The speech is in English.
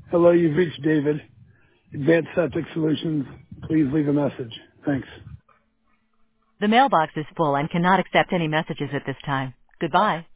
Hello, you've reached David. Advanced Septic Solutions. Please leave a message. Thanks. The mailbox is full and cannot accept any messages at this time. Goodbye.